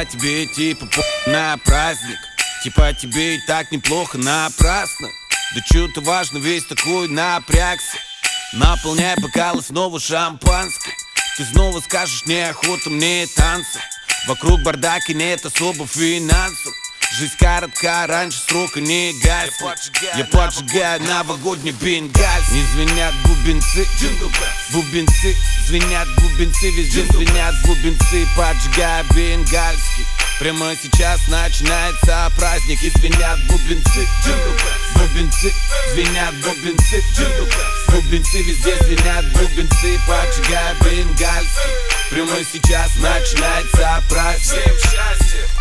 Типа тебе типа на праздник, типа тебе и так неплохо напрасно. Да чё-то важно, весь такой напрягся. Наполняй бокалы снова шампанское. Ты снова скажешь, неохота мне танцы. Вокруг бардак и нет особо финансов. Жизнь коротка, раньше срока не гаснет. Я поджигаю новогодний бенгальс. Не звенят бубенцы, бубенцы. Звенят бубенцы, везде звенят бубенцы. Поджигаю бенгальский. Прямо сейчас начинается праздник. И звенят бубенцы, бубенцы. Звенят бубенцы, бубенцы. Везде звенят бубенцы. Поджигаю бенгальский. Прямо сейчас начинается праздник. Всем счастья!